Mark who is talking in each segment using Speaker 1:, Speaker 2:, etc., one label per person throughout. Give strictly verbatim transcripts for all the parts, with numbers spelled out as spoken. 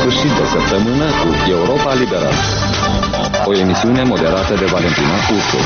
Speaker 1: sfârșit de săptămână cu Europa Liberă. O emisiune moderată de Valentina Ursu.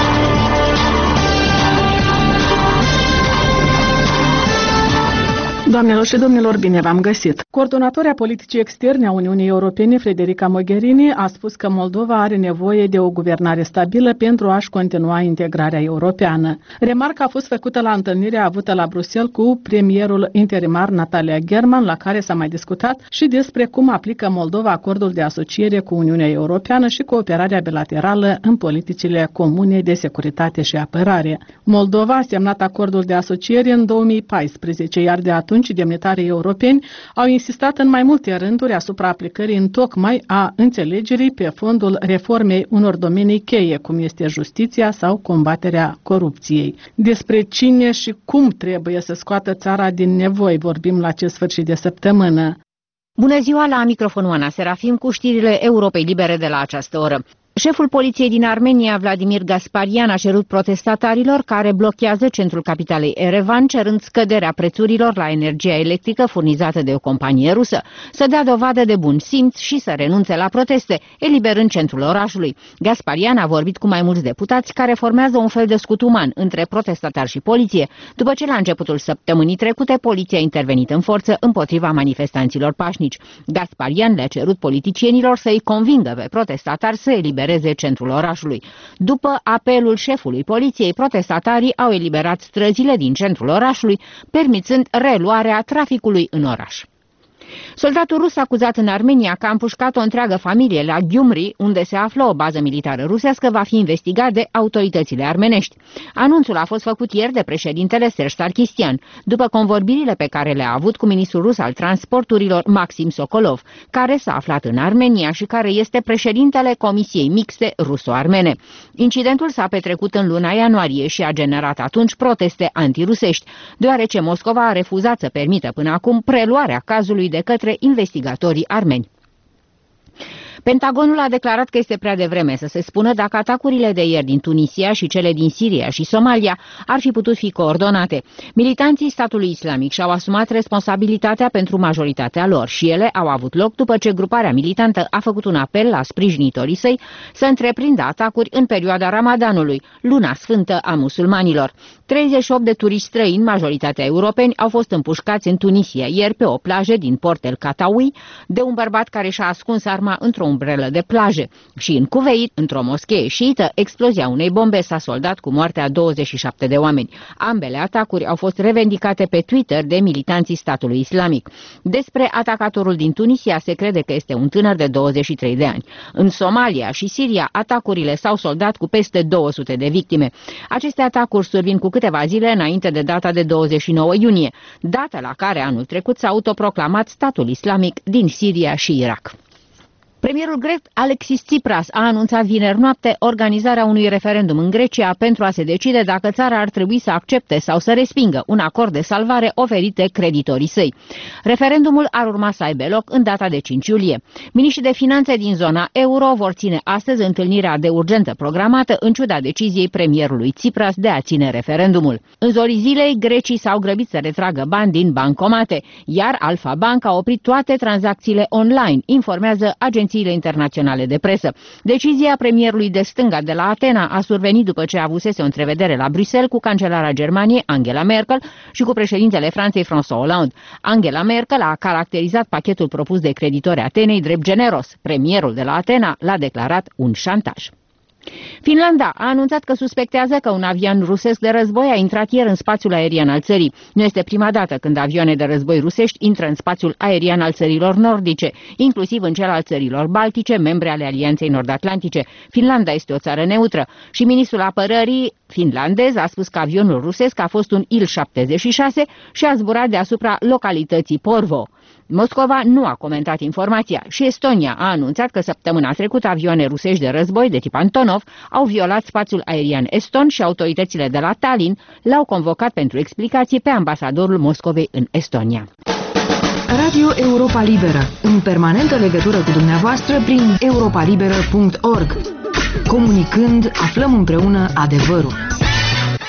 Speaker 2: Doamnelor și domnilor, bine v-am găsit! Coordonatoarea politicii externe a Uniunii Europene, Federica Mogherini, a spus că Moldova are nevoie de o guvernare stabilă pentru a-și continua integrarea europeană. Remarca a fost făcută la întâlnirea avută la Bruxelles cu premierul interimar Natalia German, la care s-a mai discutat și despre cum aplică Moldova acordul de asociere cu Uniunea Europeană și cooperarea bilaterală în politicile comune de securitate și apărare. Moldova a semnat acordul de asociere în două mii paisprezece, iar de atunci demnitarii europeni au insistat în mai multe rânduri asupra aplicării întocmai a înțelegerii pe fondul reformei unor domenii cheie, cum este justiția sau combaterea corupției. Despre cine și cum trebuie să scoată țara din nevoi vorbim la acest sfârșit de săptămână.
Speaker 3: Bună ziua, la microfonul Ana Serafim cu știrile Europei Libere de la această oră. Șeful poliției din Armenia, Vladimir Gasparian, a cerut protestatarilor care blochează centrul capitalei Erevan, cerând scăderea prețurilor la energia electrică furnizată de o companie rusă, să dea dovadă de bun simț și să renunțe la proteste, eliberând centrul orașului. Gasparian a vorbit cu mai mulți deputați care formează un fel de scut uman între protestatari și poliție, după ce la începutul săptămânii trecute poliția a intervenit în forță împotriva manifestanților pașnici. Gasparian le-a cerut politicienilor să îi convingă pe protestatari să elibereze centrul orașului. După apelul șefului poliției, protestatarii au eliberat străzile din centrul orașului, permițând reluarea traficului în oraș. Soldatul rus acuzat în Armenia că a împușcat o întreagă familie la Gyumri, unde se află o bază militară rusească, va fi investigat de autoritățile armenești. Anunțul a fost făcut ieri de președintele Serge Sarkisian, după convorbirile pe care le-a avut cu ministrul rus al transporturilor Maxim Sokolov, care s-a aflat în Armenia și care este președintele Comisiei Mixte ruso-armene. Incidentul s-a petrecut în luna ianuarie și a generat atunci proteste antirusești, deoarece Moscova a refuzat să permită până acum preluarea cazului de de către investigatorii armeni. Pentagonul a declarat că este prea devreme să se spună dacă atacurile de ieri din Tunisia și cele din Siria și Somalia ar fi putut fi coordonate. Militanții statului islamic și-au asumat responsabilitatea pentru majoritatea lor și ele au avut loc după ce gruparea militantă a făcut un apel la sprijinitorii săi să întreprindă atacuri în perioada Ramadanului, luna sfântă a musulmanilor. treizeci și opt de turiști străini, majoritatea europeni, au fost împușcați în Tunisia ieri pe o plajă din Port El Katawi de un bărbat care și-a ascuns arma într-o umbrelă de plajă. Și în Kuwait, într-o moschee șiită, explozia unei bombe s-a soldat cu moartea douăzeci și șapte de oameni. Ambele atacuri au fost revendicate pe Twitter de militanții statului islamic. Despre atacatorul din Tunisia se crede că este un tânăr de douăzeci și trei de ani. În Somalia și Siria, atacurile s-au soldat cu peste două sute de victime. Aceste atacuri survin cu câteva zile înainte de data de douăzeci și nouă iunie, data la care anul trecut s-a autoproclamat statul islamic din Siria și Irak. Premierul grec Alexis Tsipras a anunțat vineri noapte organizarea unui referendum în Grecia pentru a se decide dacă țara ar trebui să accepte sau să respingă un acord de salvare oferit de creditorii săi. Referendumul ar urma să aibă loc în data de cinci iulie. Miniștrii de finanțe din zona euro vor ține astăzi întâlnirea de urgență programată în ciuda deciziei premierului Tsipras de a ține referendumul. În zorii zilei, grecii s-au grăbit să retragă bani din bancomate, iar Alfa Bank a oprit toate tranzacțiile online, informează agenția internaționale de presă. Decizia premierului de stânga de la Atena a survenit după ce avusese o întrevedere la Bruxelles cu cancelara Germaniei Angela Merkel și cu președintele Franței François Hollande. Angela Merkel a caracterizat pachetul propus de creditori Atenei drept generos. Premierul de la Atena l-a declarat un șantaj. Finlanda a anunțat că suspectează că un avion rusesc de război a intrat ieri în spațiul aerian al țării. Nu este prima dată când avioane de război rusești intră în spațiul aerian al țărilor nordice, inclusiv în cel al țărilor baltice, membre ale Alianței Nord-Atlantice. Finlanda este o țară neutră și ministrul apărării finlandez a spus că avionul rusesc a fost un Il șaptezeci și șase și a zburat deasupra localității Porvoo. Moscova nu a comentat informația și Estonia a anunțat că săptămâna trecută avioane rusești de război de tip Antonov au violat spațiul aerian eston și autoritățile de la Tallinn l-au convocat pentru explicații pe ambasadorul Moscovei în Estonia.
Speaker 4: Radio Europa Liberă, în permanentă legătură cu dumneavoastră prin europa liberă punct org. Comunicând, aflăm împreună adevărul.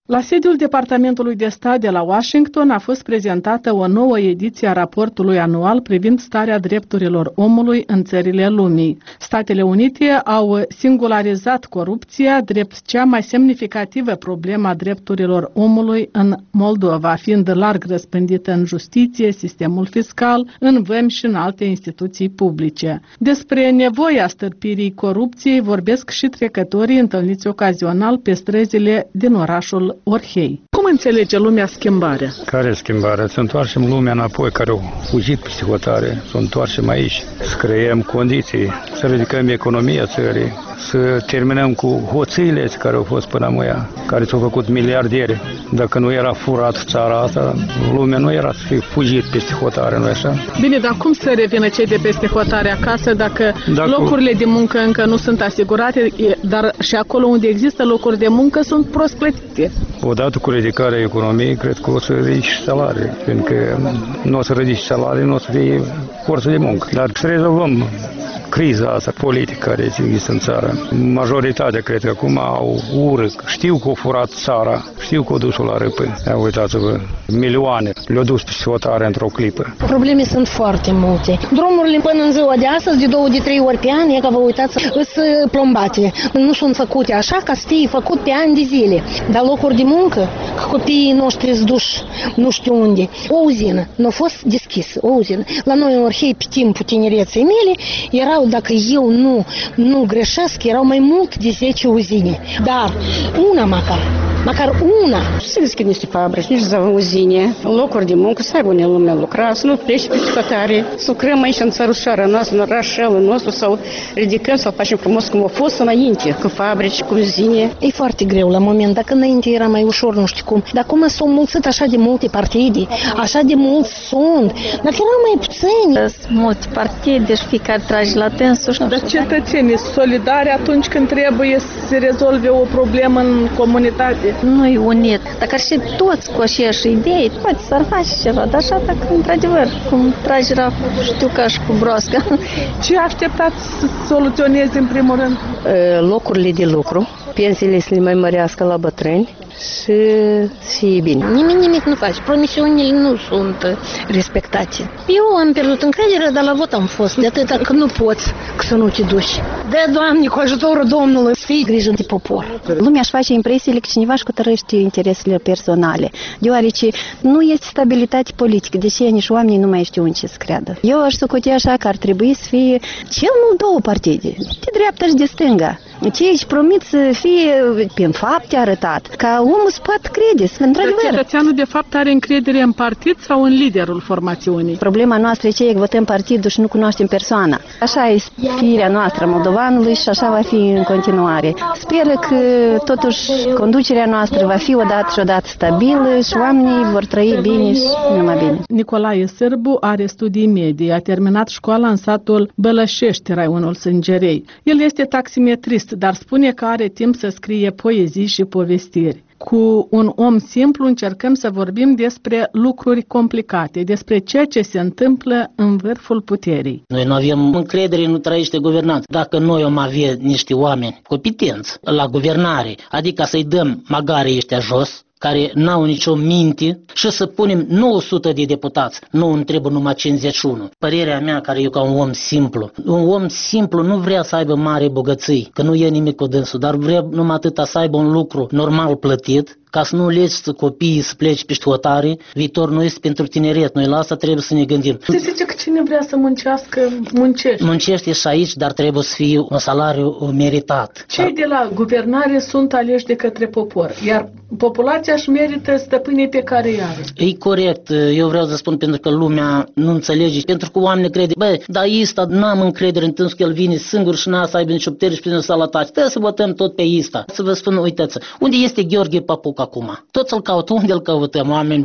Speaker 2: La sediul Departamentului de Stat de la Washington a fost prezentată o nouă ediție a raportului anual privind starea drepturilor omului în țările lumii. Statele Unite au singularizat corupția drept cea mai semnificativă problemă a drepturilor omului în Moldova, fiind larg răspândită în justiție, sistemul fiscal, în vămi și în alte instituții publice. Despre nevoia stârpirii corupției vorbesc și trecătorii întâlniți ocazional pe străzile din orașul Orhei. Cum înțelege lumea schimbarea?
Speaker 5: Care schimbare? Să întoarcem lumea înapoi, care au fugit peste hotare, să o întoarcem aici, să creăm condiții, să ridicăm economia țării, să terminăm cu hoțiile care au fost până amuia, care s-au făcut miliardiere. Dacă nu era furat țara asta, lumea nu era să fie fugit peste hotare, nu așa?
Speaker 2: Bine, dar cum să revină cei de peste hotare acasă dacă, dacă locurile de muncă încă nu sunt asigurate, dar și acolo unde există locuri de muncă sunt prost plătite?
Speaker 5: Odată cu ridicarea economiei, cred că o să ridici salarii, pentru că nu o să ridici salarii, nu o să fie forță de muncă. Dar să rezolvăm criza asta politică care există în țară. Majoritatea, cred că acum au ură, știu că au furat țara, știu că au dus-o la râpă. Ia uitați-vă, milioane le-au dus pe hotare într-o clipă.
Speaker 6: Probleme sunt foarte multe. Drumurile până în ziua de astăzi, de două, de trei ori pe an, e că vă uitați, sunt plombate. Nu sunt făcute așa ca să fie făcut pe ani de zile. Dar locuri de muncă, copiii noștri sunt duși nu știu unde. O uzină nu a fost deschisă, o uzină. La noi în Orhei, pe timpul tinereței mele, erau, dacă eu nu, nu greșesc, erau mai mult de zece uzine. Dar una măcar, măcar una.
Speaker 7: Să deschid niște fabrici, niște uzine, locuri de muncă, să aibă lumea lucra, să nu plece pe hotare, să lucrăm aici în țărușoara noastră, în orașelul nostru, sau ridicăm, să-l facem frumos cum a fost înainte, cu fabrici, cu uzine.
Speaker 6: E foarte greu la moment, dacă înainte era mai ușor, nu știu cum, dar acum s-au mulțit așa de multe partide, așa de mulți sunt, dacă erau mai puțini.
Speaker 8: Sunt multe partide și fiecare trage la tensul.
Speaker 2: Dar cetățenii solidari atunci când trebuie să se rezolve o problemă în comunitate?
Speaker 8: Nu-i unit. Dacă ar fi toți cu aceeași idei, poate s-ar face ceva, dar așa dacă, într-adevăr, cum trage la știu ca și cu broasca.
Speaker 2: Ce așteptați să soluționeze în primul rând?
Speaker 9: Locurile de lucru, pensiile să le mai mărească la bătrâni și să fie bine.
Speaker 6: Nimic, nimic nu faci. Promisiunile nu sunt respectate. Eu am pierdut încrederea, dar la vot am fost. De atâta că nu poți că să nu te duci. De, Doamne, cu ajutorul Domnului, să fii grijă de popor.
Speaker 8: Lumea își face impresiile că cineva își cutărăște interesele personale, deoarece nu este stabilitate politică, deși nici oamenii nu mai știu în ce să creadă. Eu aș socotea așa că ar trebui să fie cel mult două partide, de dreapta și de stânga. Cei își promit să fie prin fapte arătat, ca omul să poată crede, într-adevăr.
Speaker 2: Cetățeanul de fapt are încredere în partid sau în liderul formațiunii?
Speaker 8: Problema noastră e că votăm partidul și nu cunoaștem persoana. Așa e firea noastră moldovanului și așa va fi în continuare. Sper că totuși conducerea noastră va fi odată și odată stabilă și oamenii vor trăi bine și numai bine.
Speaker 2: Nicolae Sârbu are studii medii, a terminat școala în satul Bălășești, raionul Sângerei. El este taximetrist, dar spune că are timp să scrie poezii și povestiri. Cu un om simplu încercăm să vorbim despre lucruri complicate, despre ceea ce se întâmplă în vârful puterii.
Speaker 10: Noi nu avem încredere, nu trăiește guvernanță. Dacă noi am avea niște oameni competenți la guvernare, adică să-i dăm magarii ăștia jos, care n-au nicio minte, și să punem nouă sute de deputați, nu îmi trebuie numai cincizeci și unu. Părerea mea, care eu ca un om simplu, un om simplu nu vrea să aibă mare bogății, că nu e nimic cu dânsul, dar vrea numai atâta să aibă un lucru normal plătit, ca să nu legi copiii să plece pe hotare, viitor nu este pentru tineret, noi la asta trebuie să ne gândim.
Speaker 2: Se zice că cine vrea să muncească, muncește.
Speaker 10: Muncește și aici, dar trebuie să fie un salariu meritat.
Speaker 2: Cei de la guvernare sunt aleși de către popor, iar populația își merită stăpânii pe care îi are.
Speaker 10: E corect, eu vreau să spun pentru că lumea nu înțelege, pentru că oamenii crede, băi, dar ăsta n-am încredere în tâns că el vine singur și n-a să aibă nicio putere și prin salataci. Trebuie să votăm tot pe ăsta. Să vă spun, uitați, unde este Gheorghe Papuc acum? Toți îl caută, unde îl căutăm, oameni buni?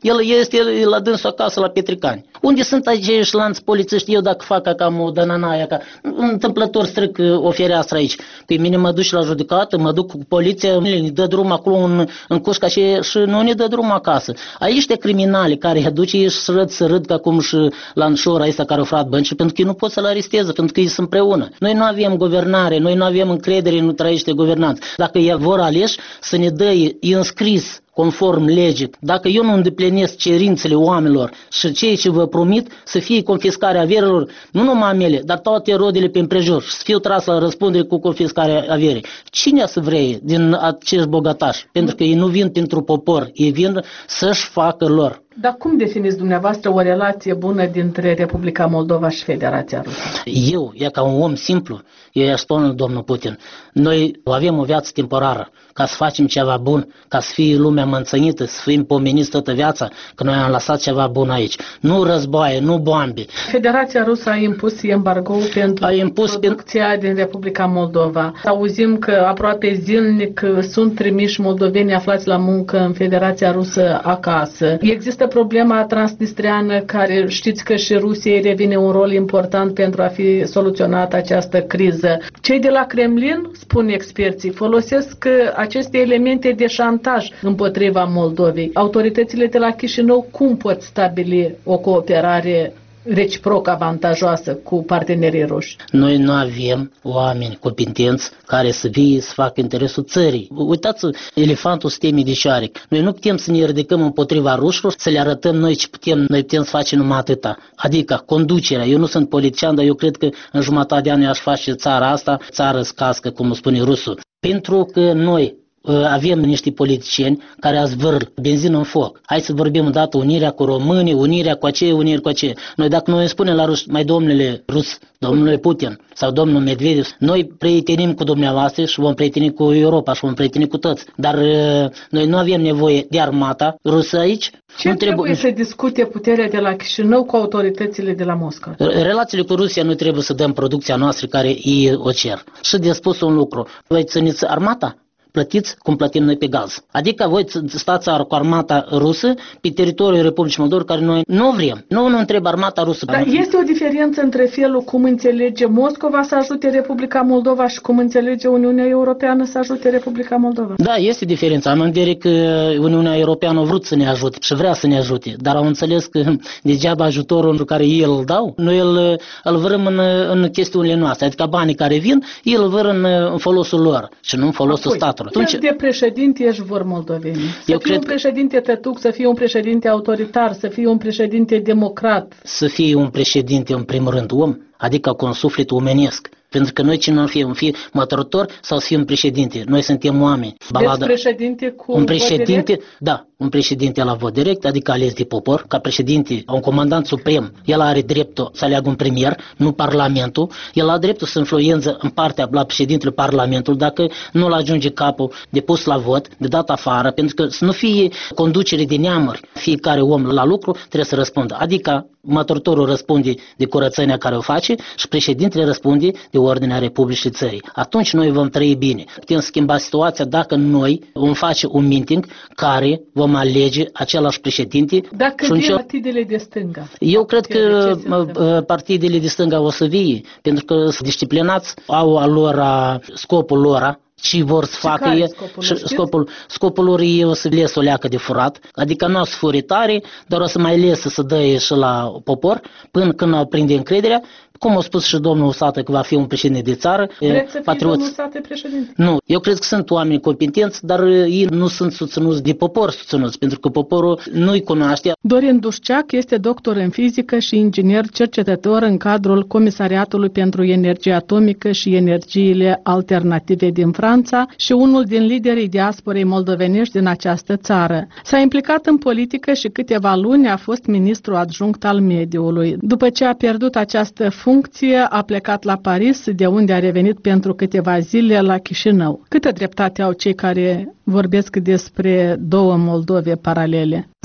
Speaker 10: El este la dânsul acasă la Petricani. Unde sunt acești lanți polițiști? Eu dacă fac cam o dănănaia, ca întâmplător stric o fereastră aici. Pe mine mă duc la judecată, mă duc cu poliția, ne dă drum acolo în, în cușca și, și nu ne dă drum acasă. Aici de criminali care îi aduce ei și râd să râd ca cum și la înșora ăsta care au furat bănci, pentru că ei nu pot să-l aresteze, pentru că ei sunt împreună. Noi nu avem guvernare, noi nu avem încredere, nu trăiește guvernanți. Dacă ei vor aleși să ne dă înscris conform legii, dacă eu nu îndeplinesc cerințele oamenilor și ceea ce vă promit, să fie confiscarea averilor, nu numai a mele, dar toate rodele pe împrejur, să fiu tras la răspundere cu confiscarea averii. Cine să vrea din acești bogatași? Pentru că ei nu vin pentru popor, ei vin să-și facă lor.
Speaker 2: Dar cum definiți dumneavoastră o relație bună dintre Republica Moldova și Federația Rusă?
Speaker 10: Eu, e ca un om simplu, eu i-aș spune domnul Putin, noi avem o viață temporară, ca să facem ceva bun, ca să fie lumea mânțănită, să fim pomeniți toată viața, că noi am lăsat ceva bun aici. Nu războaie, nu bombe.
Speaker 2: Federația Rusă a impus embargo pentru a impus producția pen... din Republica Moldova. Auzim că aproape zilnic sunt trimiși moldoveni aflați la muncă în Federația Rusă acasă. Există problema transnistreană, care știți că și Rusiei revine un rol important pentru a fi soluționată această criză. Cei de la Kremlin, spun experții, folosesc aceste elemente de șantaj împotriva Moldovei. Autoritățile de la Chișinău cum pot stabili o cooperare reciproc avantajoasă cu partenerii ruși?
Speaker 10: Noi nu avem oameni competenți care să vie să facă interesul țării. Uitați elefantul sistemii de șoarec. Noi nu putem să ne ridicăm împotriva rușilor, să le arătăm noi ce putem, noi putem să facem numai atâta. Adică conducerea. Eu nu sunt politician, dar eu cred că în jumătate de ani aș face țara asta, țară scască, cum spune rusul. Pentru că noi avem niște politicieni care azi vârl benzină în foc. Hai să vorbim odată unirea cu românii, unirea cu aceea, unirea cu aceea. Noi dacă noi spunem la ruși, mai domnule rus, domnule Putin sau domnul Medvedev, noi prietenim cu dumneavoastră și vom prieteni cu Europa și vom prieteni cu toți. Dar noi nu avem nevoie de armata rusă aici.
Speaker 2: Ce nu trebuie să discute puterea de la Chișinău cu autoritățile de la Moscova?
Speaker 10: Relațiile cu Rusia nu trebuie să dăm producția noastră care ei o cer. Și de spus un lucru, voi țineți armata? Plătiți cum plătim noi pe gaz. Adică voi stați cu armata rusă pe teritoriul Republicii Moldova, care noi nu vrem. Nu nu întreb armata rusă.
Speaker 2: Dar este o diferență între felul cum înțelege Moscova să ajute Republica Moldova și cum înțelege Uniunea Europeană să ajute Republica Moldova?
Speaker 10: Da, este diferența. Am în vedere că Uniunea Europeană a vrut să ne ajute și vrea să ne ajute, dar au înțeles că degeaba ajutorul pe care ei îl dau, noi îl, îl vrem în, în chestiunile noastre. Adică banii care vin, ei îl vrem în, în folosul lor și nu în folosul Apoi. statului.
Speaker 2: Ce de președinte ești vor moldovenii? Să
Speaker 10: Eu
Speaker 2: fie un președinte tătuc, să fie un președinte autoritar, să fie un președinte democrat.
Speaker 10: Să fie un președinte, în primul rând, om, adică cu un suflet omenesc. Pentru că noi cine nu fie, fie măturător sau să fie un președinte. Noi suntem oameni.
Speaker 2: Balada, deci președinte cu
Speaker 10: un președinte, da, un președinte la vot direct, adică ales de popor, ca președinte, un comandant suprem, el are dreptul să aleagă un premier, nu parlamentul, el are dreptul să influență în partea la președintele parlamentul, dacă nu îl ajunge capul de pus la vot, de dat afară, pentru că să nu fie conducere de neamuri, fiecare om la lucru trebuie să răspundă, adică măturătorul răspunde de curățenia care o face și președintele răspunde de ordinea Republicii țării. Atunci noi vom trăi bine. Putem schimba situația dacă noi vom face un meeting care vom alege același președinte.
Speaker 2: Dacă vin încerc... partidele de stânga.
Speaker 10: Eu cred că partidele de stânga o să vie, pentru că sunt disciplinați, au a lor scopul lor, și vor să facă ei, scopul, scopul, scopul lor e o să les o leacă de furat, adică nu o să furi tare, dar o să mai lesă să dă și la popor, până când au prinde încrederea, cum a spus și domnul Usată că va fi un președinte de țară.
Speaker 2: Vreți să fie domnul Usată președinte?
Speaker 10: Nu, eu cred că sunt oameni competenți, dar ei nu sunt susținuți de popor susținuți, pentru că poporul nu-i cunoaște.
Speaker 2: Dorin Dușceac este doctor în fizică și inginer cercetător în cadrul Comisariatului pentru Energie Atomică și Energiile Alternative din Franța și unul din liderii diasporei moldovenești din această țară. S-a implicat în politică și câteva luni a fost ministru adjunct al mediului. După ce a pierdut această funcție, a plecat la Paris, de unde a revenit pentru câteva zile la Chișinău. Câtă dreptate au cei care vorbesc despre două Moldove paralele?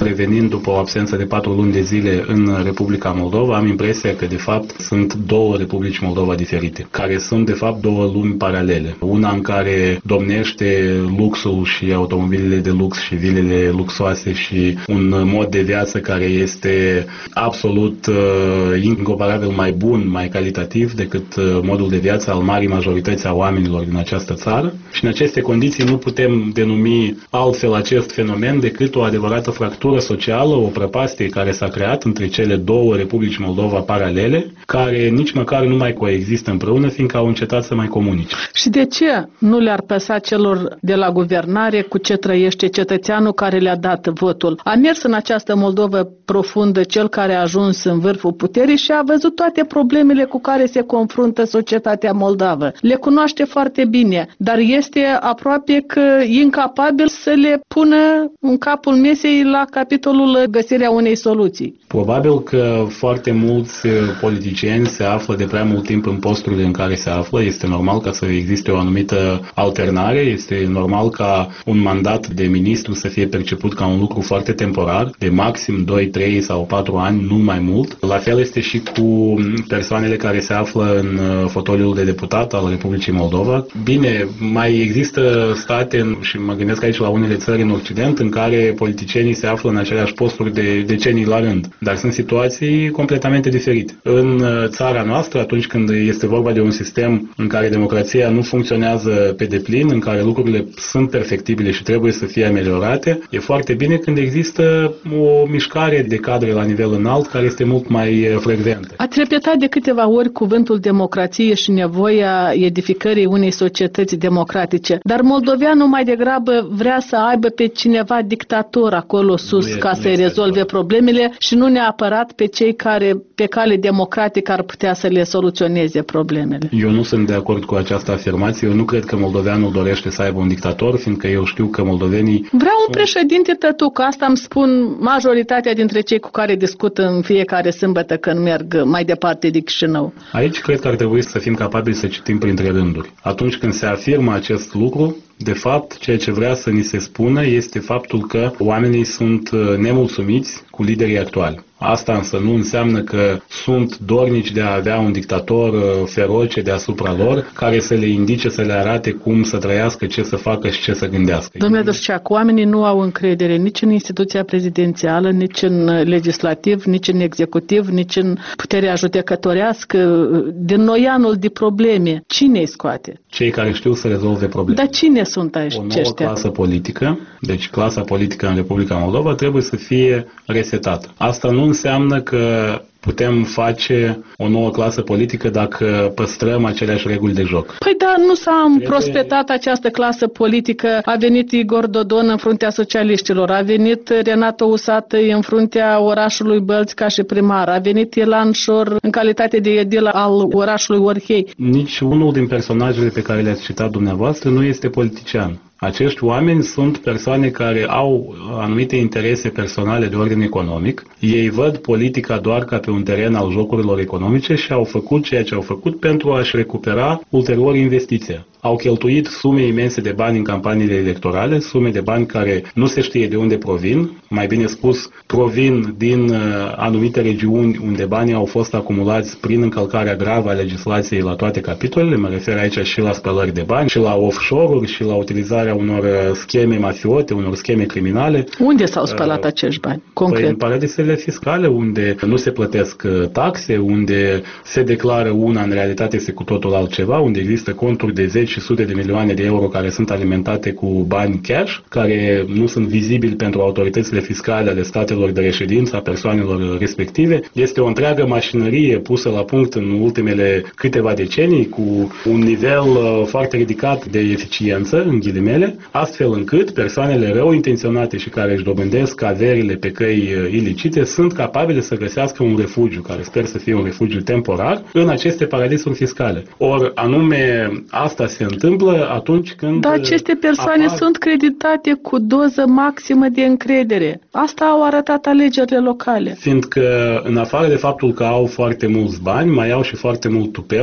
Speaker 11: revenind după o absență de patru luni de zile în Republica Moldova, am impresia că de fapt sunt două Republici Moldova diferite, care sunt de fapt două lumi paralele. Una în care domnește luxul și automobilele de lux și vilele luxoase și un mod de viață care este absolut uh, incomparabil mai bun, mai calitativ decât uh, modul de viață al marii majorități a oamenilor din această țară. Și în aceste condiții nu putem denumi altfel acest fenomen decât o adevărată fractură socială, o prăpastie care s-a creat între cele două Republici Moldova paralele, care nici măcar nu mai coexistă împreună, fiindcă au încetat să mai comunice.
Speaker 2: Și de ce nu le-ar păsa celor de la guvernare cu ce trăiește cetățeanul care le-a dat votul? A mers în această Moldovă profundă cel care a ajuns în vârful puterii și a văzut toate problemele cu care se confruntă societatea moldavă. Le cunoaște foarte bine, dar este aproape că incapabil să le pună în capul mesei la capitolul găsirea unei soluții.
Speaker 11: Probabil că foarte mulți politicieni se află de prea mult timp în posturile în care se află. Este normal ca să existe o anumită alternare, este normal ca un mandat de ministru să fie perceput ca un lucru foarte temporar, de maxim doi, trei sau patru ani, nu mai mult. La fel este și cu persoanele care se află în fotoliul de deputat al Republicii Moldova. Bine, mai există state, și mă gândesc aici la unele țări în Occident, în care politicienii se află în aceleași posturi de decenii la rând. Dar sunt situații completamente diferite. În țara noastră, atunci când este vorba de un sistem în care democrația nu funcționează pe deplin, în care lucrurile sunt perfectibile și trebuie să fie ameliorate, e foarte bine când există o mișcare de cadre la nivel înalt care este mult mai frecventă.
Speaker 2: Ați repetat de câteva ori cuvântul democrație și nevoia edificării unei societăți democratice, dar moldoveanul mai degrabă vrea să aibă pe cineva dictator acolo sus e, ca să-i rezolve problemele și nu neapărat pe cei care pe cale democratică ar putea să le soluționeze problemele.
Speaker 11: Eu nu sunt de acord cu această afirmație. Eu nu cred că moldoveanul dorește să aibă un dictator, fiindcă eu știu că moldovenii...
Speaker 2: Vreau un președinte tătuc, asta îmi spun majoritatea dintre cei cu care discut în fiecare sâmbătă când merg mai departe de Chișinău.
Speaker 11: Aici cred că ar trebui să fim capabili să citim printre rânduri. Atunci când se afirmă acest lucru, de fapt, ceea ce vrea să ni se spună este faptul că oamenii sunt nemulțumiți cu liderii actuali. Asta însă nu înseamnă că sunt dornici de a avea un dictator feroce deasupra lor, care să le indice, să le arate cum să trăiască, ce să facă și ce să gândească.
Speaker 2: Domnule Dârceac, oamenii nu au încredere nici în instituția prezidențială, nici în legislativ, nici în executiv, nici în puterea judecătorească. Din noianul de probleme, cine îi scoate?
Speaker 11: Cei care știu să rezolve probleme.
Speaker 2: Dar cine sunt aceștia?
Speaker 11: O nouă clasă politică, deci clasa politică în Republica Moldova trebuie să fie resetată. Asta nu înseamnă că putem face o nouă clasă politică dacă păstrăm aceleași reguli de joc.
Speaker 2: Păi da, nu s-a împrospetat această clasă politică. A venit Igor Dodon în fruntea socialiștilor, a venit Renato Usatăi în fruntea orașului Bălți ca și primar, a venit Ilan Șor în calitate de edil al orașului Orhei.
Speaker 11: Nici unul din personajele pe care le-ați citat dumneavoastră nu este politician. Acești oameni sunt persoane care au anumite interese personale de ordin economic. Ei văd politica doar ca pe un teren al jocurilor economice și au făcut ceea ce au făcut pentru a-și recupera ulterior investiția. Au cheltuit sume imense de bani în campaniile electorale, sume de bani care nu se știe de unde provin, mai bine spus, provin din uh, anumite regiuni unde banii au fost acumulați prin încălcarea gravă a legislației la toate capitolele. Mă refer aici și la spălări de bani, și la offshore-uri, și la utilizarea unor scheme mafiote, unor scheme criminale.
Speaker 2: Unde s-au spălat uh, acești bani, concret?
Speaker 11: Păi în paradisele fiscale, unde nu se plătesc taxe, unde se declară una, în realitate este cu totul altceva, unde există conturi de zeci și sute de milioane de euro care sunt alimentate cu bani cash, care nu sunt vizibili pentru autoritățile fiscale ale statelor de reședință a persoanelor respective. Este o întreagă mașinărie pusă la punct în ultimele câteva decenii cu un nivel foarte ridicat de eficiență, în ghilimele, astfel încât persoanele rău intenționate și care își dobândesc averile pe căi ilicite sunt capabile să găsească un refugiu, care sper să fie un refugiu temporar, în aceste paradisuri fiscale. Or, anume, asta se întâmplă atunci când...
Speaker 2: Dar aceste persoane apar... sunt creditate cu doză maximă de încredere. Asta au arătat alegerile locale.
Speaker 11: Fiindcă, în afară de faptul că au foarte mulți bani, mai au și foarte mult tupeu,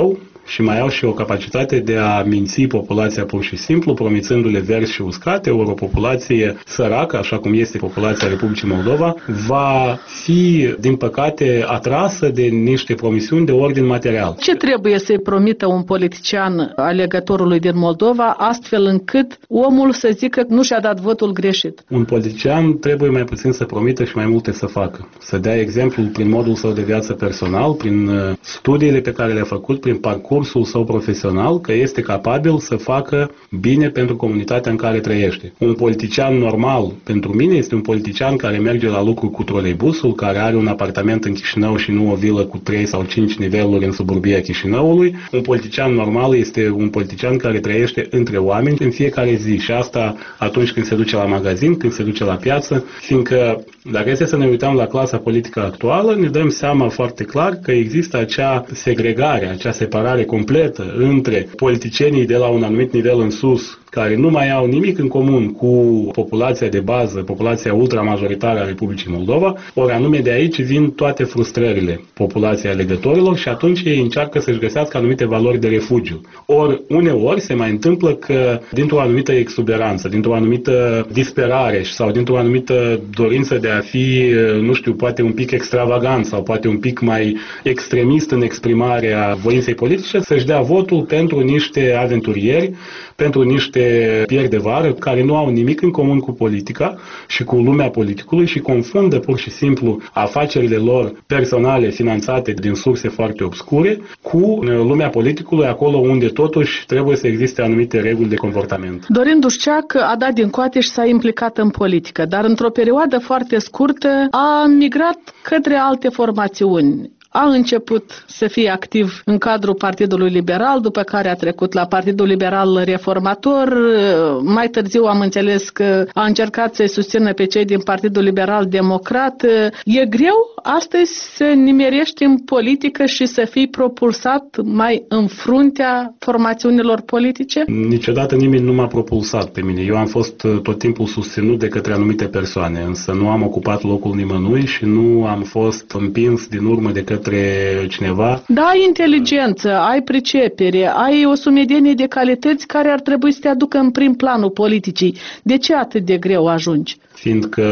Speaker 11: și mai au și o capacitate de a minți populația pur și simplu, promițându-le verzi și uscate, ori o populație săracă, așa cum este populația Republicii Moldova, va fi, din păcate, atrasă de niște promisiuni de ordin material.
Speaker 2: Ce trebuie să-i promită un politician alegătorului din Moldova, astfel încât omul să zică că nu și-a dat votul greșit?
Speaker 11: Un politician trebuie mai puțin să promită și mai multe să facă. Să dea exemplul prin modul său de viață personal, prin studiile pe care le-a făcut, prin parcursul său profesional, că este capabil să facă bine pentru comunitatea în care trăiește. Un politician normal, pentru mine, este un politician care merge la lucru cu troleibusul, care are un apartament în Chișinău și nu o vilă cu trei sau cinci niveluri în suburbia Chișinăului. Un politician normal este un politician care trăiește între oameni în fiecare zi și asta atunci când se duce la magazin, când se duce la piață, fiindcă dacă este să ne uităm la clasa politică actuală, ne dăm seama foarte clar că există acea segregare, acea separare completă între politicienii de la un anumit nivel în sus, care nu mai au nimic în comun cu populația de bază, populația ultramajoritară a Republicii Moldova, ori anume de aici vin toate frustrările populației alegătorilor și atunci ei încearcă să-și găsească anumite valori de refugiu. Ori uneori se mai întâmplă că dintr-o anumită exuberanță, dintr-o anumită disperare sau dintr-o anumită dorință de a fi, nu știu, poate un pic extravagant sau poate un pic mai extremist în exprimarea voinței politice, să-și dea votul pentru niște aventurieri, pentru niște pieri de vară care nu au nimic în comun cu politica și cu lumea politicului și confundă pur și simplu afacerile lor personale finanțate din surse foarte obscure cu lumea politicului, acolo unde totuși trebuie să existe anumite reguli de comportament.
Speaker 2: Dorin Dușceac a dat din coate și s-a implicat în politică, dar într-o perioadă foarte scurtă a migrat către alte formațiuni. A început să fie activ în cadrul Partidului Liberal, după care a trecut la Partidul Liberal Reformator. Mai târziu am înțeles că a încercat să-i susțină pe cei din Partidul Liberal Democrat. E greu astăzi să nimerești în politică și să fii propulsat mai în fruntea formațiunilor politice?
Speaker 11: Niciodată nimeni nu m-a propulsat pe mine. Eu am fost tot timpul susținut de către anumite persoane, însă nu am ocupat locul nimănui și nu am fost împins din urmă de către cineva.
Speaker 2: Da, ai inteligență, ai pricepere, ai o sumedenie de calități care ar trebui să te aducă în prim planul politicii. De ce atât de greu ajungi?
Speaker 11: Fiindcă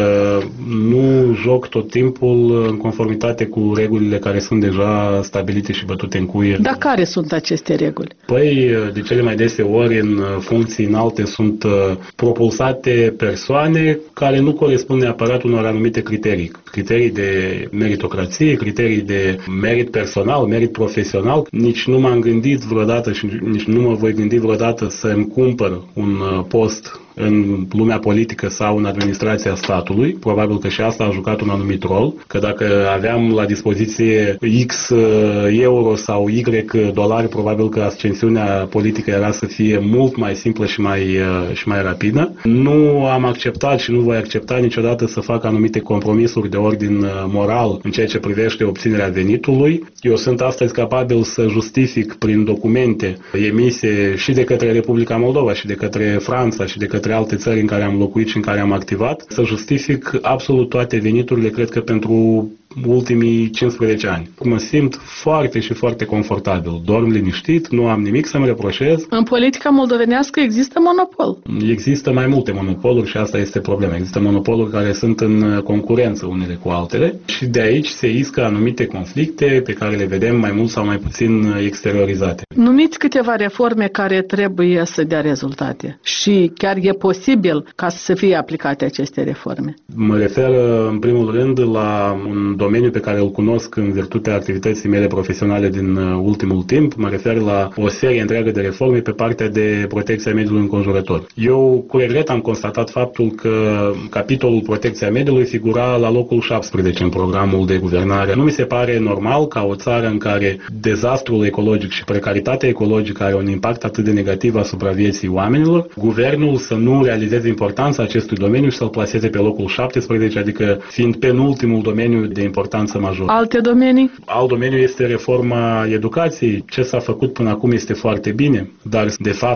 Speaker 11: nu joc tot timpul în conformitate cu regulile care sunt deja stabilite și bătute în cuie.
Speaker 2: Dar care sunt aceste reguli?
Speaker 11: Păi, de cele mai dese ori, în funcții înalte sunt propulsate persoane care nu corespund neapărat unor anumite criterii. Criterii de meritocrație, criterii de merit personal, merit profesional. Nici nu m-am gândit vreodată și nici nu mă voi gândi vreodată să îmi cumpăr un post în lumea politică sau în administrația statului. Probabil că și asta a jucat un anumit rol, că dacă aveam la dispoziție X euro sau Y dolari, probabil că ascensiunea politică era să fie mult mai simplă și mai, și mai rapidă. Nu am acceptat și nu voi accepta niciodată să fac anumite compromisuri de ordin moral în ceea ce privește obținerea venitului. Eu sunt astăzi capabil să justific prin documente emise și de către Republica Moldova și de către Franța și de către alte țări în care am locuit și în care am activat, să justific absolut toate veniturile, cred că pentru ultimii cincisprezece ani. Mă simt foarte și foarte confortabil. Dorm liniștit, nu am nimic să-mi reproșez.
Speaker 2: În politica moldovenească există monopol.
Speaker 11: Există mai multe monopoluri și asta este problema. Există monopoluri care sunt în concurență unele cu altele și de aici se iscă anumite conflicte pe care le vedem mai mult sau mai puțin exteriorizate.
Speaker 2: Numiți câteva reforme care trebuie să dea rezultate și chiar e posibil ca să fie aplicate aceste reforme.
Speaker 11: Mă refer în primul rând la un domeniu pe care îl cunosc în virtutea activității mele profesionale din ultimul timp. Mă refer la o serie întreagă de reforme pe partea de protecția mediului înconjurător. Eu cu regret am constatat faptul că capitolul protecția mediului figura la locul șaptesprezece în programul de guvernare. Nu mi se pare normal ca o țară în care dezastrul ecologic și precaritatea ecologică are un impact atât de negativ asupra vieții oamenilor, guvernul să nu realizeze importanța acestui domeniu și să-l plaseze pe locul șaptesprezece, adică fiind penultimul domeniu de importanță majoră.
Speaker 2: Alte domenii?
Speaker 11: Alt domeniu este reforma educației. Ce s-a făcut până acum este foarte bine, dar de fapt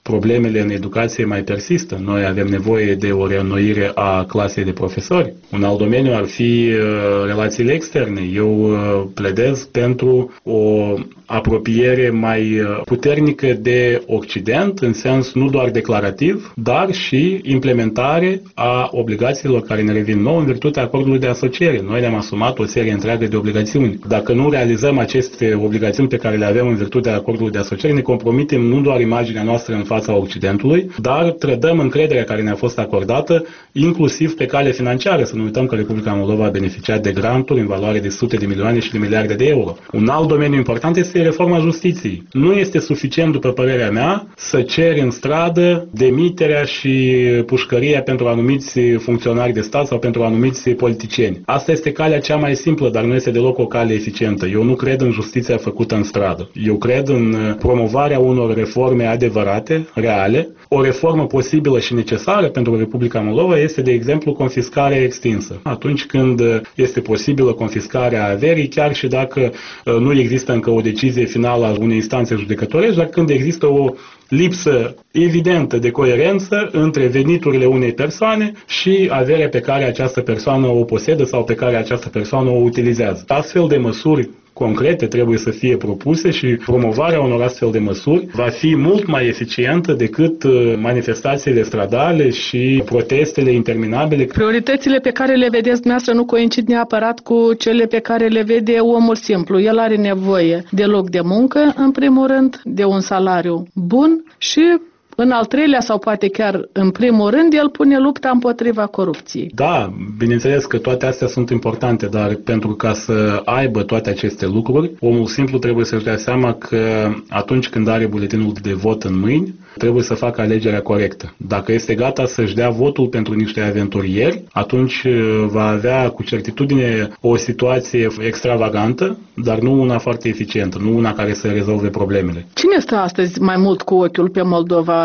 Speaker 11: problemele în educație mai persistă. Noi avem nevoie de o reînnoire a clasei de profesori. Un alt domeniu ar fi relațiile externe. Eu pledez pentru o apropiere mai puternică de Occident, în sens nu doar declarativ, dar și implementare a obligațiilor care ne revin nouă în virtutea acordului de asociere. Noi ne-am asumat o serie întreagă de obligațiuni. Dacă nu realizăm aceste obligațiuni pe care le avem în virtutea acordului de asociere, ne compromitem nu doar imaginea noastră în fața Occidentului, dar trădăm încrederea care ne-a fost acordată, inclusiv pe cale financiară. Să nu uităm că Republica Moldova a beneficiat de granturi în valoare de sute de milioane și de miliarde de euro. Un alt domeniu important este reforma justiției. Nu este suficient, după părerea mea, să ceri în stradă demiterea și pușcăria pentru anumiți funcționari de stat sau pentru anumiți politicieni. Asta este calea cea mai simplă, dar nu este deloc o cale eficientă. Eu nu cred în justiția făcută în stradă. Eu cred în promovarea unor reforme adevărate, reale. O reformă posibilă și necesară pentru Republica Moldova este, de exemplu, confiscarea extinsă. Atunci când este posibilă confiscarea averii, chiar și dacă nu există încă o decizie finală a unei instanțe judecătorești, dar când există o lipsă evidentă de coerență între veniturile unei persoane și averea pe care această persoană o posedă sau pe care această persoană o utilizează. Astfel de măsuri concrete trebuie să fie propuse și promovarea unor astfel de măsuri va fi mult mai eficientă decât manifestațiile stradale și protestele interminabile.
Speaker 2: Prioritățile pe care le vedeți dumneavoastră nu coincid neapărat cu cele pe care le vede omul simplu. El are nevoie de loc de muncă, în primul rând, de un salariu bun și în al treilea sau poate chiar în primul rând, el pune lupta împotriva corupției.
Speaker 11: Da, bineînțeles că toate astea sunt importante, dar pentru ca să aibă toate aceste lucruri, omul simplu trebuie să-și dea seama că atunci când are buletinul de vot în mâini, trebuie să facă alegerea corectă. Dacă este gata să-și dea votul pentru niște aventurieri, atunci va avea cu certitudine o situație extravagantă, dar nu una foarte eficientă, nu una care să rezolve problemele.
Speaker 2: Cine stă astăzi mai mult cu ochiul pe Moldova?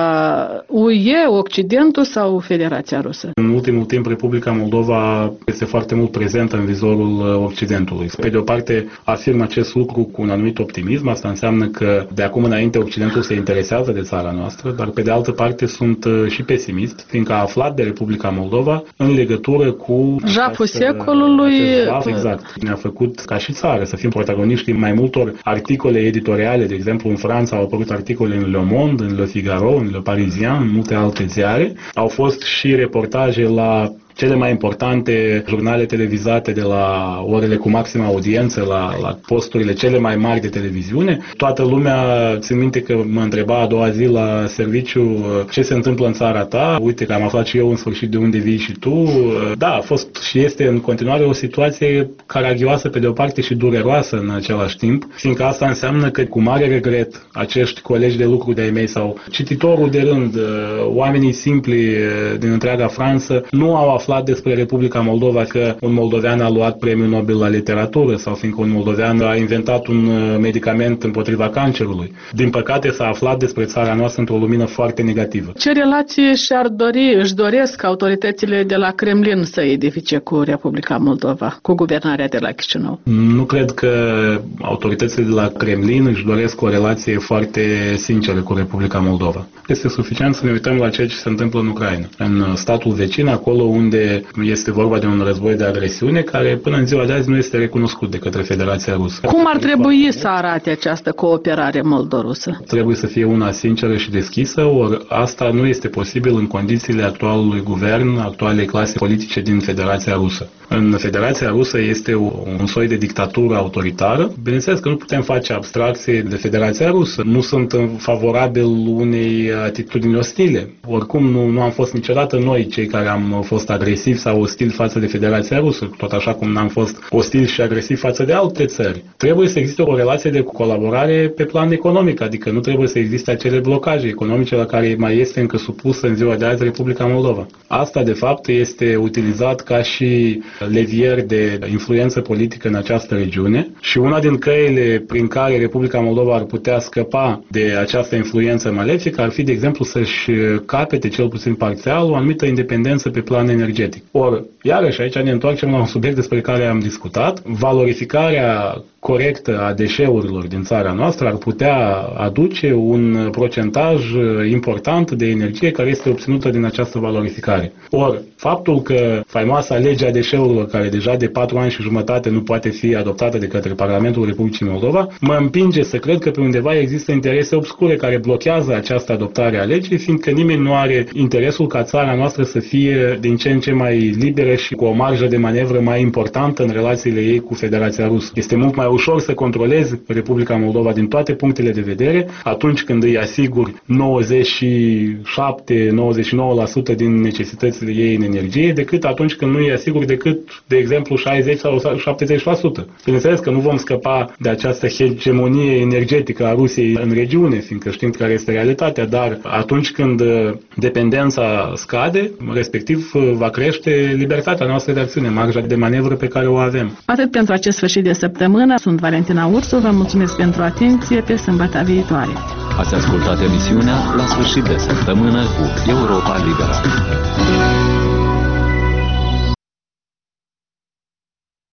Speaker 2: U E, Occidentul sau Federația Rusă?
Speaker 11: În ultimul timp, Republica Moldova este foarte mult prezentă în vizorul Occidentului. Pe de o parte, afirm acest lucru cu un anumit optimism, asta înseamnă că de acum înainte Occidentul se interesează de țara noastră, dar pe de altă parte sunt și pesimist, fiindcă a aflat de Republica Moldova în legătură cu
Speaker 2: jaful secolului.
Speaker 11: Jaf, exact. Ne-a făcut ca și țară să fim protagoniști în mai multor articole editoriale, de exemplu în Franța au apărut articole în Le Monde, în Le Figaro, în Le Parisien, în multe alte ziare. Au fost și reportaje la cele mai importante jurnale televizate de la orele cu maximă audiență, la, la posturile cele mai mari de televiziune. Toată lumea, țin minte că mă întreba a doua zi la serviciu ce se întâmplă în țara ta. Uite că am aflat și eu în sfârșit de unde vii și tu. Da, a fost și este în continuare o situație caragioasă pe de o parte și dureroasă în același timp, fiindcă asta înseamnă că cu mare regret acești colegi de lucru de-ai mei sau cititorul de rând, oamenii simpli din întreaga Franță nu au aflat despre Republica Moldova că un moldovean a luat premiul Nobel la literatură sau fiindcă un moldovean a inventat un medicament împotriva cancerului. Din păcate s-a aflat despre țara noastră într-o lumină foarte negativă.
Speaker 2: Ce relații și-ar dori, își doresc autoritățile de la Kremlin să edifice cu Republica Moldova, cu guvernarea de la Chișinău?
Speaker 11: Nu cred că autoritățile de la Kremlin își doresc o relație foarte sinceră cu Republica Moldova. Este suficient să ne uităm la ceea ce se întâmplă în Ucraina, în statul vecin, acolo unde este vorba de un război de agresiune care până în ziua de azi nu este recunoscut de către Federația Rusă.
Speaker 2: Cum ar trebui să arate această cooperare moldo-rusă?
Speaker 11: Trebuie să fie una sinceră și deschisă, ori asta nu este posibil în condițiile actualului guvern, actualei clase politice din Federația Rusă. În Federația Rusă este un soi de dictatură autoritară. Bineînțeles că nu putem face abstracție de Federația Rusă. Nu sunt favorabil unei atitudini ostile. Oricum nu, nu am fost niciodată noi cei care am fost agresivi sau ostili față de Federația Rusă, tot așa cum n-am fost ostili și agresivi față de alte țări. Trebuie să existe o relație de colaborare pe plan economic, adică nu trebuie să existe acele blocaje economice la care mai este încă supusă în ziua de azi Republica Moldova. Asta, de fapt, este utilizat ca și levier de influență politică în această regiune și una din căile prin care Republica Moldova ar putea scăpa de această influență malefică ar fi, de exemplu, să-și capete, cel puțin parțial, o anumită independență pe plan energetic. energetic. Ori, iarăși, aici ne întoarcem la un subiect despre care am discutat. Valorificarea corectă a deșeurilor din țara noastră ar putea aduce un procentaj important de energie care este obținută din această valorificare. Ori, faptul că faimoasa legea deșeurilor, care deja de patru ani și jumătate nu poate fi adoptată de către Parlamentul Republicii Moldova, mă împinge să cred că pe undeva există interese obscure care blochează această adoptare a legii, fiindcă nimeni nu are interesul ca țara noastră să fie din ce în ce mai liberă și cu o marjă de manevră mai importantă în relațiile ei cu Federația Rusă. Este mult mai ușor să controlezi Republica Moldova din toate punctele de vedere atunci când îi asiguri nouăzeci și șapte - nouăzeci și nouă la sută din necesitățile ei în energie, decât atunci când nu îi asiguri decât, de exemplu, șaizeci sau șaptezeci la sută. Bineînțeles că nu vom scăpa de această hegemonie energetică a Rusiei în regiune, fiindcă știm care este realitatea, dar atunci când dependența scade, respectiv va crește libertatea noastră de acțiune, marja de manevră pe care o avem.
Speaker 2: Atât pentru acest sfârșit de săptămână. Sunt Valentina Ursu, vă mulțumesc pentru atenție, pe sâmbătă viitoare.
Speaker 1: Ați ascultat emisiunea La sfârșit de săptămână cu Europa Liberă.